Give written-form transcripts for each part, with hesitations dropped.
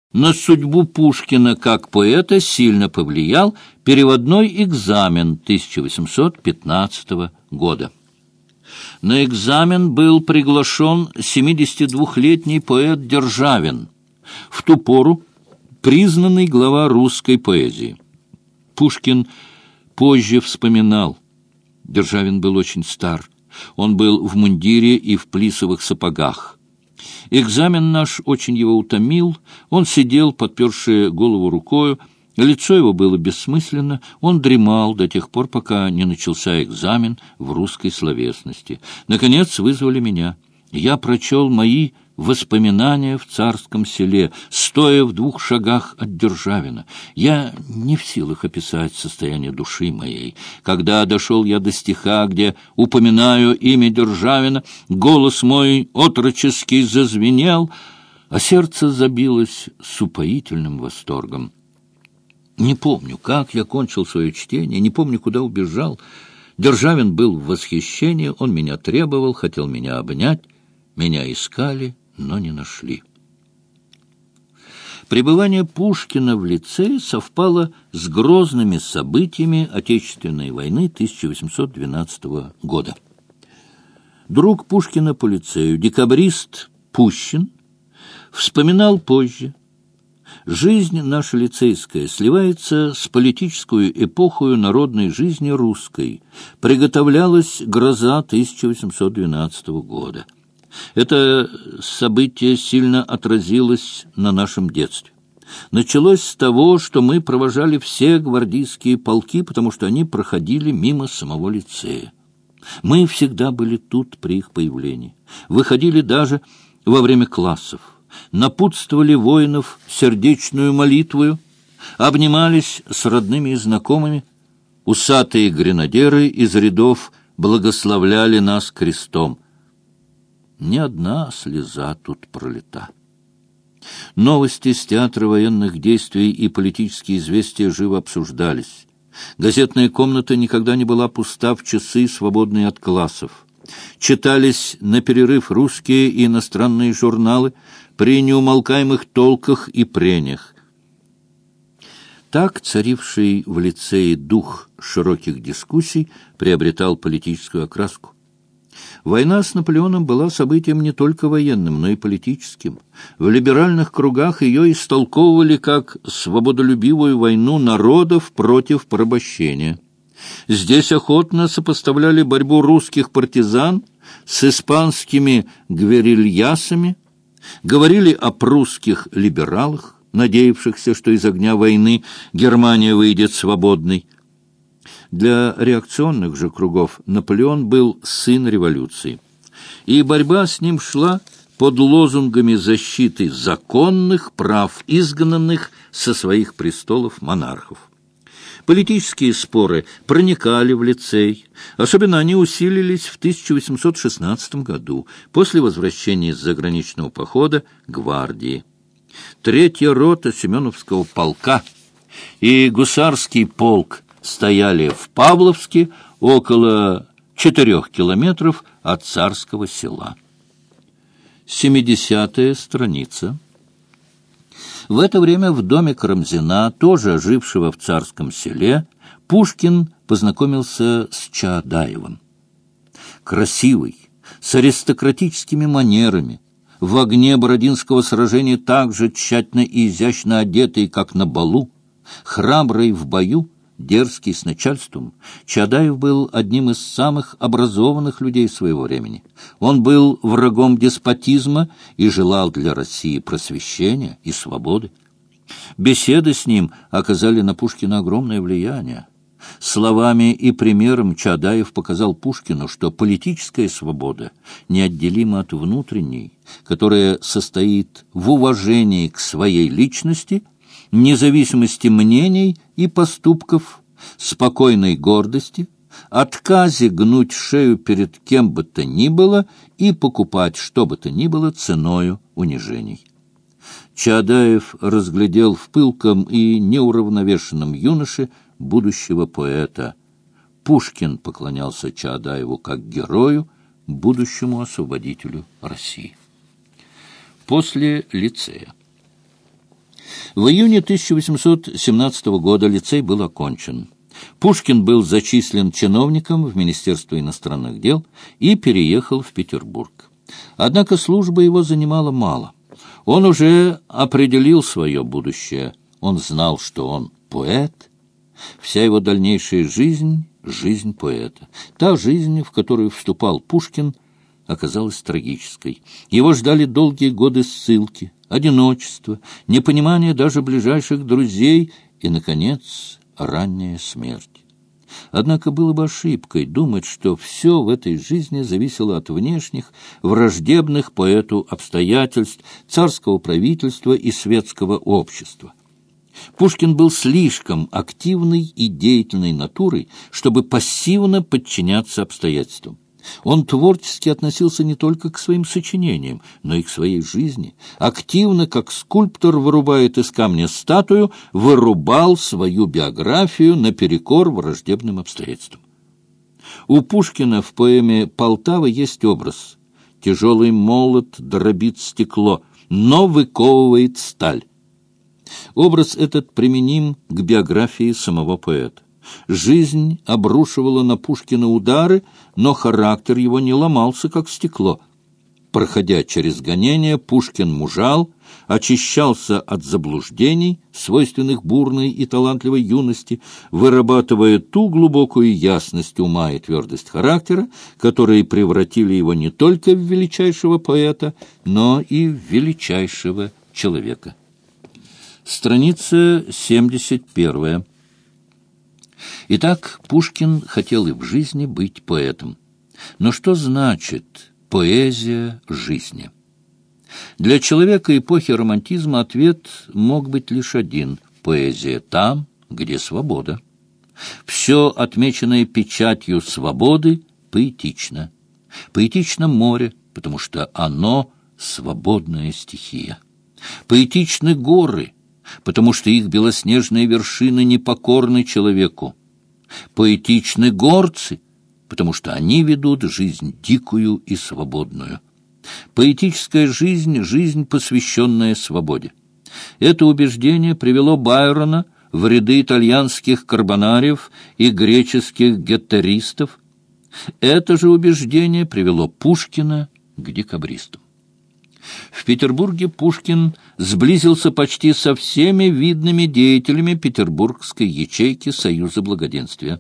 На судьбу Пушкина как поэта сильно повлиял переводной экзамен 1815 года. На экзамен был приглашен 72-летний поэт Державин, в ту пору признанный глава русской поэзии. Пушкин позже вспоминал: Державин был очень стар, он был в мундире и в плисовых сапогах. Экзамен наш очень его утомил, он сидел, подперши голову рукою, лицо его было бессмысленно, он дремал до тех пор, пока не начался экзамен в русской словесности. Наконец вызвали меня. Я прочел мои воспоминания в Царском Селе, стоя в 2 шагах от Державина. Я не в силах описать состояние души моей. Когда дошел я до стиха, где упоминаю имя Державина, голос мой отроческий зазвенел, а сердце забилось с упоительным восторгом. Не помню, как я кончил свое чтение, не помню, куда убежал. Державин был в восхищении, он меня требовал, хотел меня обнять. Меня искали, но не нашли. Пребывание Пушкина в лицее совпало с грозными событиями Отечественной войны 1812 года. Друг Пушкина по лицею, декабрист Пущин, вспоминал позже: «Жизнь наша лицейская сливается с политическую эпохою народной жизни русской. Приготовлялась гроза 1812 года. Это событие сильно отразилось на нашем детстве. Началось с того, что мы провожали все гвардейские полки, потому что они проходили мимо самого лицея. Мы всегда были тут при их появлении, выходили даже во время классов, напутствовали воинов сердечную молитвою, обнимались с родными и знакомыми, усатые гренадеры из рядов благословляли нас крестом. Ни одна слеза тут пролита. Новости с театра военных действий и политические известия живо обсуждались. Газетная комната никогда не была пуста в часы, свободные от классов. Читались на перерыв русские и иностранные журналы при неумолкаемых толках и прениях. Так царивший в лицее дух широких дискуссий приобретал политическую окраску. Война с Наполеоном была событием не только военным, но и политическим. В либеральных кругах ее истолковывали как свободолюбивую войну народов против порабощения. Здесь охотно сопоставляли борьбу русских партизан с испанскими гверильясами, говорили о прусских либералах, надеявшихся, что из огня войны Германия выйдет свободной. Для реакционных же кругов Наполеон был сын революции, и борьба с ним шла под лозунгами защиты законных прав изгнанных со своих престолов монархов. Политические споры проникали в лицей, особенно они усилились в 1816 году, после возвращения из заграничного похода гвардии. 3-я рота Семеновского полка и гусарский полк стояли в Павловске, около 4 километров от Царского Села. 70-я страница. В это время в доме Карамзина, тоже жившего в Царском Селе, Пушкин познакомился с Чаадаевым. Красивый, с аристократическими манерами, в огне Бородинского сражения так же тщательно и изящно одетый, как на балу, храбрый в бою, дерзкий с начальством, Чаадаев был одним из самых образованных людей своего времени. Он был врагом деспотизма и желал для России просвещения и свободы. Беседы с ним оказали на Пушкина огромное влияние. Словами и примером Чаадаев показал Пушкину, что политическая свобода неотделима от внутренней, которая состоит в уважении к своей личности, независимости мнений и поступков, спокойной гордости, отказе гнуть шею перед кем бы то ни было и покупать что бы то ни было ценою унижений. Чаадаев разглядел в пылком и неуравновешенном юноше будущего поэта. Пушкин поклонялся Чаадаеву как герою, будущему освободителю России. После лицея. В июне 1817 года лицей был окончен. Пушкин был зачислен чиновником в Министерство иностранных дел и переехал в Петербург. Однако служба его занимала мало. Он уже определил свое будущее. Он знал, что он поэт. Вся его дальнейшая жизнь — жизнь поэта. Та жизнь, в которую вступал Пушкин, оказалась трагической. Его ждали долгие годы ссылки, одиночество, непонимание даже ближайших друзей и, наконец, ранняя смерть. Однако было бы ошибкой думать, что все в этой жизни зависело от внешних, враждебных поэту обстоятельств, царского правительства и светского общества. Пушкин был слишком активной и деятельной натурой, чтобы пассивно подчиняться обстоятельствам. Он творчески относился не только к своим сочинениям, но и к своей жизни. Активно, как скульптор вырубает из камня статую, вырубал свою биографию наперекор враждебным обстоятельствам. У Пушкина в поэме «Полтава» есть образ. Тяжелый молот дробит стекло, но выковывает сталь. Образ этот применим к биографии самого поэта. Жизнь обрушивала на Пушкина удары, но характер его не ломался, как стекло. Проходя через гонения, Пушкин мужал, очищался от заблуждений, свойственных бурной и талантливой юности, вырабатывая ту глубокую ясность ума и твердость характера, которые превратили его не только в величайшего поэта, но и в величайшего человека. Страница 71. Итак, Пушкин хотел и в жизни быть поэтом. Но что значит поэзия жизни? Для человека эпохи романтизма ответ мог быть лишь один – поэзия там, где свобода. Все, отмеченное печатью свободы, поэтично. Поэтично море, потому что оно – свободная стихия. Поэтичны горы, потому что их белоснежные вершины непокорны человеку. Поэтичны горцы, потому что они ведут жизнь дикую и свободную. Поэтическая жизнь — жизнь, посвященная свободе. Это убеждение привело Байрона в ряды итальянских карбонариев и греческих геттеристов. Это же убеждение привело Пушкина к декабристам. В Петербурге Пушкин сблизился почти со всеми видными деятелями петербургской ячейки Союза Благоденствия.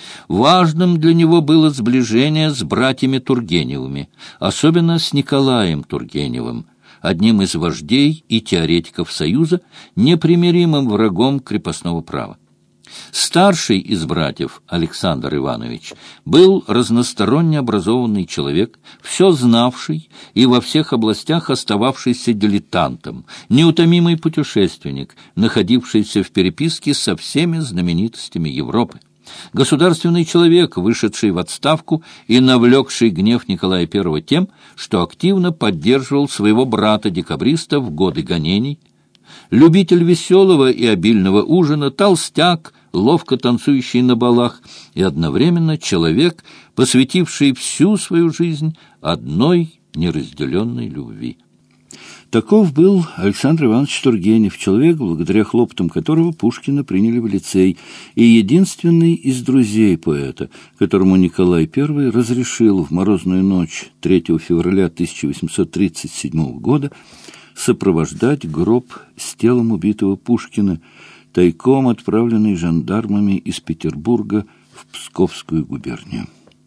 Важным для него было сближение с братьями Тургеневыми, особенно с Николаем Тургеневым, одним из вождей и теоретиков Союза, непримиримым врагом крепостного права. Старший из братьев, Александр Иванович, был разносторонне образованный человек, все знавший и во всех областях остававшийся дилетантом, неутомимый путешественник, находившийся в переписке со всеми знаменитостями Европы. Государственный человек, вышедший в отставку и навлекший гнев Николая I тем, что активно поддерживал своего брата-декабриста в годы гонений, любитель веселого и обильного ужина, толстяк, ловко танцующий на балах, и одновременно человек, посвятивший всю свою жизнь одной неразделенной любви. Таков был Александр Иванович Тургенев, человек, благодаря хлопотам которого Пушкина приняли в лицей, и единственный из друзей поэта, которому Николай I разрешил в морозную ночь 3 февраля 1837 года сопровождать гроб с телом убитого Пушкина, тайком отправленный жандармами из Петербурга в Псковскую губернию.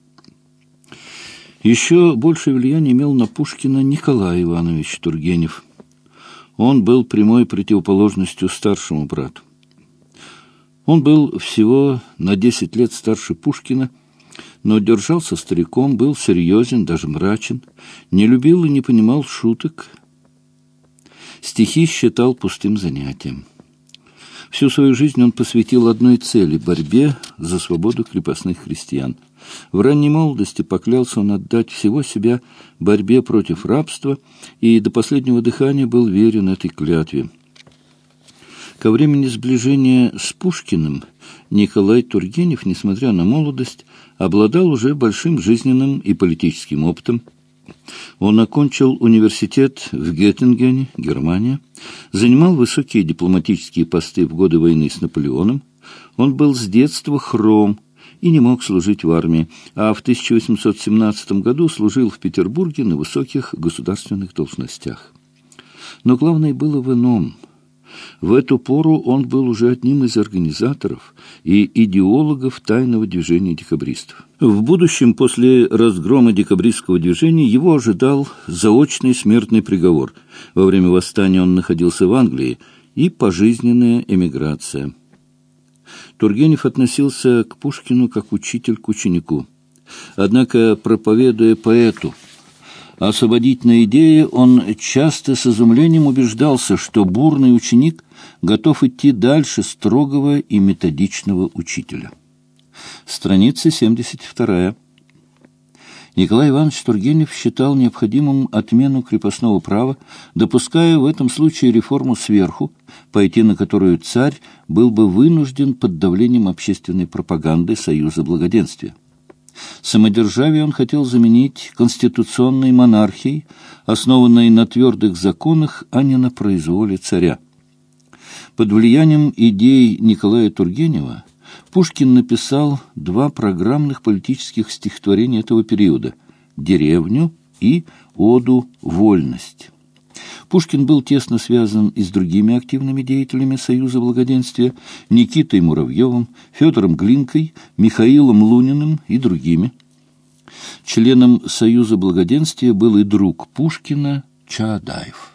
Еще большее влияние имел на Пушкина Николай Иванович Тургенев. Он был прямой противоположностью старшему брату. Он был всего на 10 лет старше Пушкина, но держался стариком, был серьезен, даже мрачен, не любил и не понимал шуток, стихи считал пустым занятием. Всю свою жизнь он посвятил одной цели – борьбе за свободу крепостных крестьян. В ранней молодости поклялся он отдать всего себя борьбе против рабства и до последнего дыхания был верен этой клятве. Ко времени сближения с Пушкиным Николай Тургенев, несмотря на молодость, обладал уже большим жизненным и политическим опытом. Он окончил университет в Геттингене, Германия, занимал высокие дипломатические посты в годы войны с Наполеоном. Он был с детства хром и не мог служить в армии, а в 1817 году служил в Петербурге на высоких государственных должностях. Но главное было в ином. В эту пору он был уже одним из организаторов и идеологов тайного движения декабристов. В будущем, после разгрома декабристского движения, его ожидал заочный смертный приговор. Во время восстания он находился в Англии, и пожизненная эмиграция. Тургенев относился к Пушкину как учитель к ученику. Однако, проповедуя поэту освободительной идеи, он часто с изумлением убеждался, что бурный ученик готов идти дальше строгого и методичного учителя. Страница 72. Николай Иванович Тургенев считал необходимым отмену крепостного права, допуская в этом случае реформу сверху, пойти на которую царь был бы вынужден под давлением общественной пропаганды Союза Благоденствия. Самодержавие он хотел заменить конституционной монархией, основанной на твердых законах, а не на произволе царя. Под влиянием идей Николая Тургенева Пушкин написал два программных политических стихотворения этого периода «Деревню» и «Оду вольность». Пушкин был тесно связан и с другими активными деятелями Союза Благоденствия Никитой Муравьевым, Федором Глинкой, Михаилом Луниным и другими. Членом Союза Благоденствия был и друг Пушкина Чаадаев.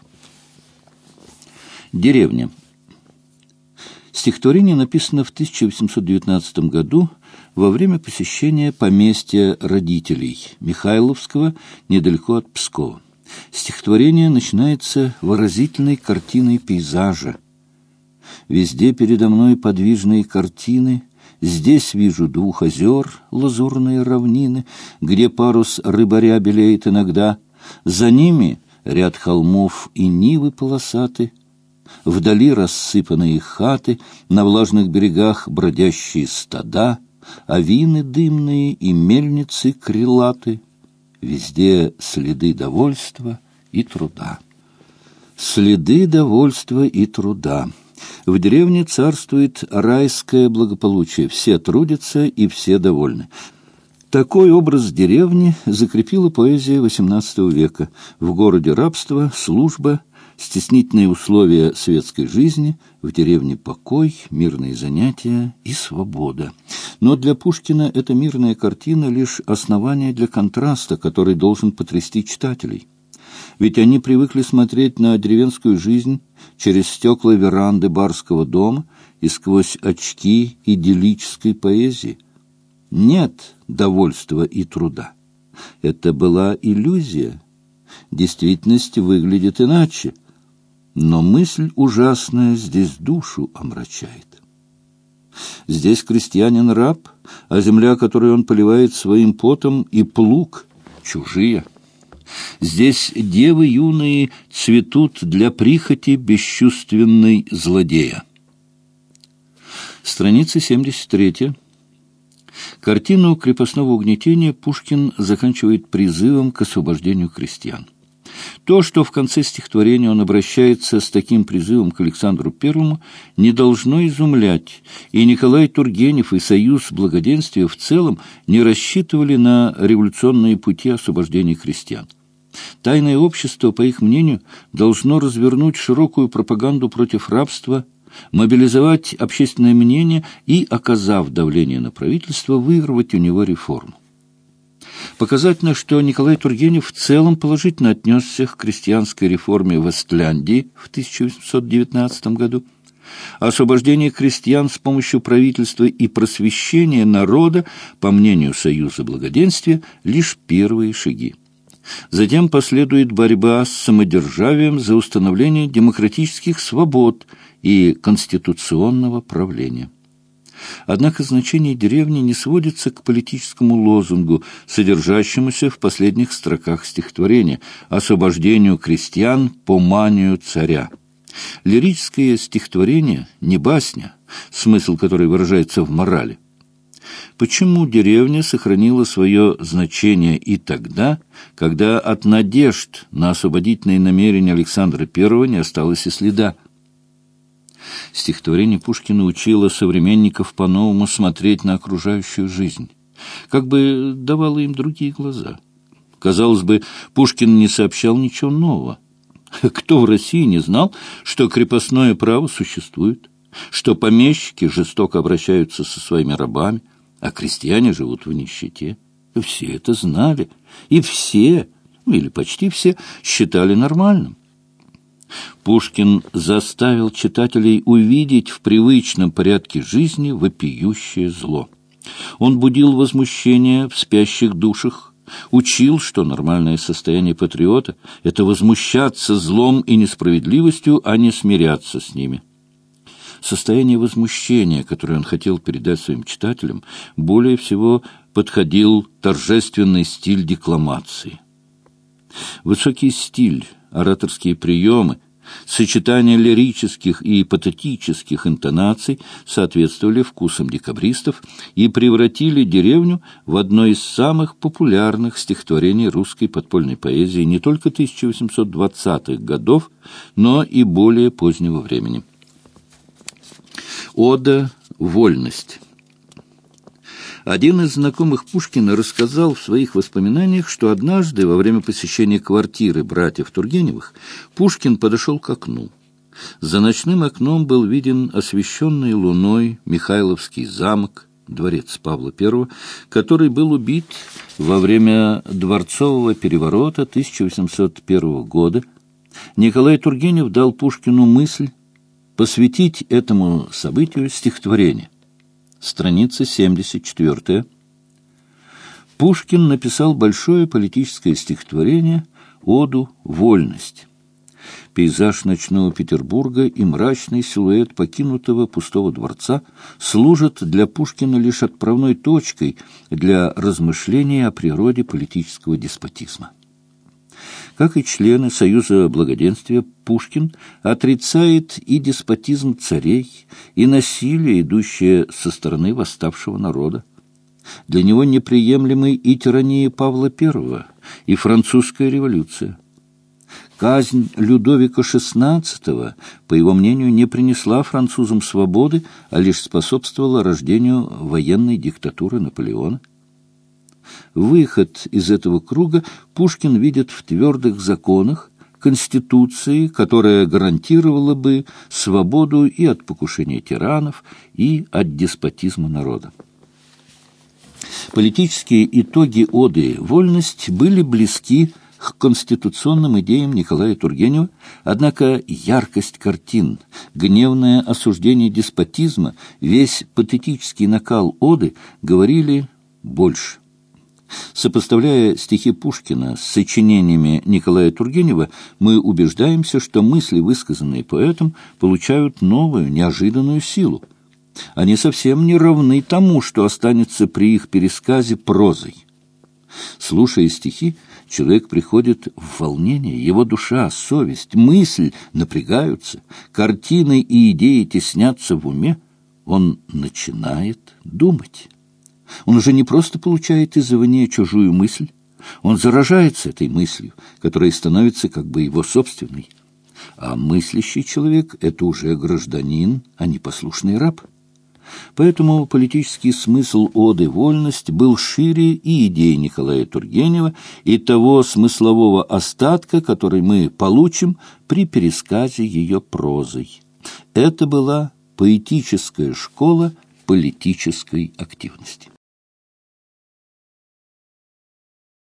«Деревня». Стихотворение написано в 1819 году во время посещения поместья родителей Михайловского недалеко от Пскова. Стихотворение начинается выразительной картиной пейзажа. «Везде передо мной подвижные картины, здесь вижу двух озер, лазурные равнины, где парус рыбаря белеет иногда, за ними ряд холмов и нивы полосаты, вдали рассыпанные хаты, на влажных берегах бродящие стада, авины дымные и мельницы крилаты. Везде следы довольства и труда». Следы довольства и труда. В деревне царствует райское благополучие. Все трудятся и все довольны. Такой образ деревни закрепила поэзия XVIII века. В городе рабство, служба, стеснительные условия светской жизни, в деревне покой, мирные занятия и свобода. Но для Пушкина эта мирная картина лишь основание для контраста, который должен потрясти читателей. Ведь они привыкли смотреть на деревенскую жизнь через стекла веранды барского дома и сквозь очки идиллической поэзии. Нет довольства и труда. Это была иллюзия. Действительность выглядит иначе. Но мысль ужасная здесь душу омрачает. Здесь крестьянин раб, а земля, которую он поливает своим потом, и плуг чужие. Здесь девы юные цветут для прихоти бесчувственной злодея. Страница 73. Картину крепостного угнетения Пушкин заканчивает призывом к освобождению крестьян. То, что в конце стихотворения он обращается с таким призывом к Александру I, не должно изумлять, и Николай Тургенев и Союз Благоденствия в целом не рассчитывали на революционные пути освобождения крестьян. Тайное общество, по их мнению, должно развернуть широкую пропаганду против рабства, мобилизовать общественное мнение и, оказав давление на правительство, выигрывать у него реформу. Показательно, что Николай Тургенев в целом положительно отнесся к крестьянской реформе в Эстляндии в 1819 году. Освобождение крестьян с помощью правительства и просвещение народа, по мнению Союза Благоденствия, лишь первые шаги. Затем последует борьба с самодержавием за установление демократических свобод и конституционного правления. Однако значение деревни не сводится к политическому лозунгу, содержащемуся в последних строках стихотворения «Освобождению крестьян по манию царя». Лирическое стихотворение не басня, смысл которой выражается в морали. Почему деревня сохранила свое значение и тогда, когда от надежд на освободительные намерения Александра I не осталось и следа? Стихотворение Пушкина учило современников по-новому смотреть на окружающую жизнь, как бы давало им другие глаза. Казалось бы, Пушкин не сообщал ничего нового. Кто в России не знал, что крепостное право существует, что помещики жестоко обращаются со своими рабами, а крестьяне живут в нищете? Все это знали, и все, или почти все, считали нормальным. Пушкин заставил читателей увидеть в привычном порядке жизни вопиющее зло. Он будил возмущение в спящих душах, учил, что нормальное состояние патриота — это возмущаться злом и несправедливостью, а не смиряться с ними. Состояние возмущения, которое он хотел передать своим читателям, более всего подходил торжественный стиль декламации. Высокий стиль, ораторские приемы, сочетание лирических и патетических интонаций соответствовали вкусам декабристов и превратили деревню в одно из самых популярных стихотворений русской подпольной поэзии не только 1820-х годов, но и более позднего времени. Ода «Вольность». Один из знакомых Пушкина рассказал в своих воспоминаниях, что однажды во время посещения квартиры братьев Тургеневых Пушкин подошел к окну. За ночным окном был виден освещенный луной Михайловский замок, дворец Павла I, который был убит во время дворцового переворота 1801 года. Николай Тургенев дал Пушкину мысль посвятить этому событию стихотворение. Страница 74. Пушкин написал большое политическое стихотворение «Оду «Вольность». Пейзаж ночного Петербурга и мрачный силуэт покинутого пустого дворца служат для Пушкина лишь отправной точкой для размышления о природе политического деспотизма. Как и члены Союза Благоденствия, Пушкин отрицает и деспотизм царей, и насилие, идущее со стороны восставшего народа. Для него неприемлемы и тирания Павла I, и французская революция. Казнь Людовика XVI, по его мнению, не принесла французам свободы, а лишь способствовала рождению военной диктатуры Наполеона. Выход из этого круга Пушкин видит в твердых законах Конституции, которая гарантировала бы свободу и от покушения тиранов, и от деспотизма народа. Политические итоги оды «Вольность» были близки к конституционным идеям Николая Тургенева, однако яркость картин, гневное осуждение деспотизма, весь патетический накал оды говорили больше. Сопоставляя стихи Пушкина с сочинениями Николая Тургенева, мы убеждаемся, что мысли, высказанные поэтом, получают новую, неожиданную силу. Они совсем не равны тому, что останется при их пересказе прозой. Слушая стихи, человек приходит в волнение, его душа, совесть, мысль напрягаются, картины и идеи теснятся в уме, он начинает думать. Он уже не просто получает извне чужую мысль, он заражается этой мыслью, которая становится как бы его собственной. А мыслящий человек — это уже гражданин, а не послушный раб. Поэтому политический смысл оды «Вольность» был шире и идей Николая Тургенева, и того смыслового остатка, который мы получим при пересказе ее прозой. Это была поэтическая школа политической активности.